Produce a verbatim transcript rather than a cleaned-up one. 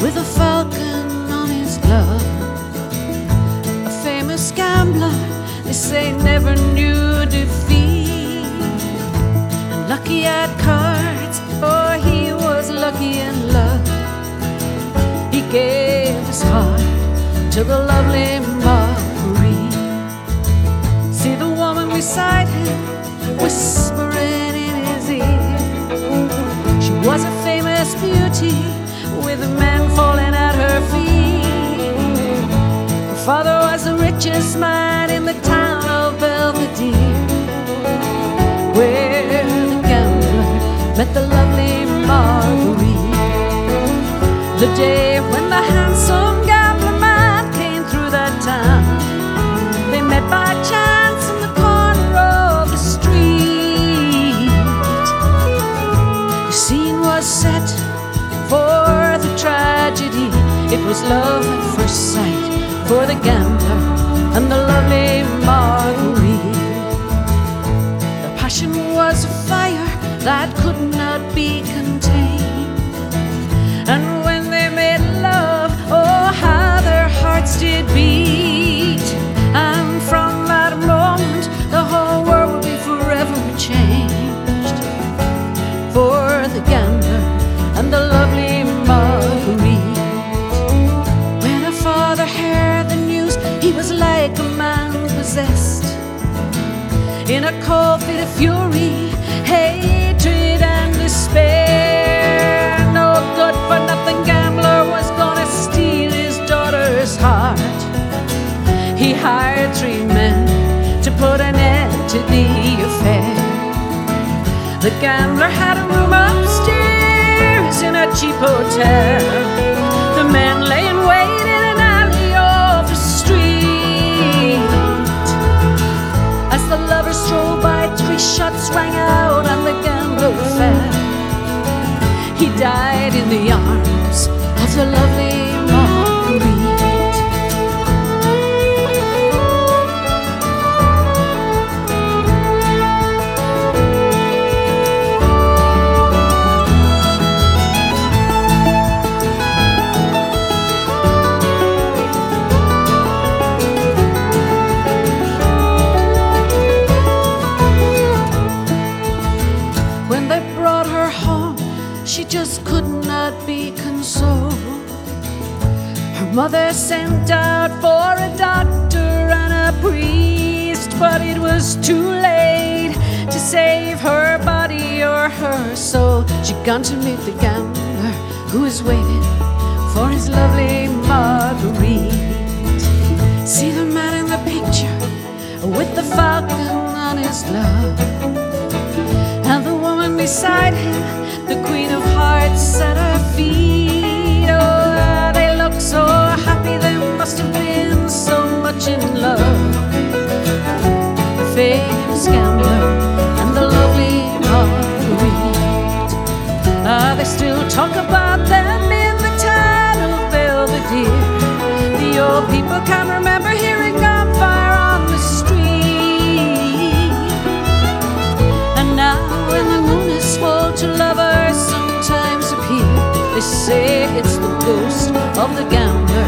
with a falcon on his glove. A famous gambler, they say, never knew defeat. And lucky at cards, oh, he was lucky in love. He gave his heart to the lovely Marguerite. See the woman beside him whispering in his ear. She was a famous beauty with men falling at her feet. Her father was the richest man in the town of Belvedere, where the gambler met the lovely Marguerite. The day when the handsome gambler man came through that town, they met by chance in the corner of the street. The scene was set for the tragedy. It was love at first sight for the gambler and the lovely Marguerite. The passion was a fire that could not be contained, and when they made love, oh, how their hearts did beat. And from that moment, the whole world would be forever changed for the gambler and the lovely Marguerite. When her father heard the news, he was like a man possessed. In a cold fit of fury, hatred and despair, no good-for-nothing gambler was gonna steal his daughter's heart. He hired three men to put an end to the affair. The gambler had a room upstairs in a cheap hotel. The men lay in wait in an alley off the street. As the lovers strolled by, three shots rang out and the gambler fell. He died in the arms of the lovely Marguerite. When they brought her home, she just could not be consoled. Her mother sent out for a doctor and a priest, but it was too late to save her body or her soul. She'd gone to meet the gambler who was waiting for his lovely Marguerite. See the man in the picture with the falcon on his glove, and the woman beside him, the queen of hearts at her feet. Oh, they look so happy, they must have been so much in love. The famous gambler and the lovely Marguerite. Ah, they still talk about them in the town of Belvedere. The old people can remember hearing gunfire on the street. And now when the moon is full, to lovers sometimes appear. They say it's the ghost of the gambler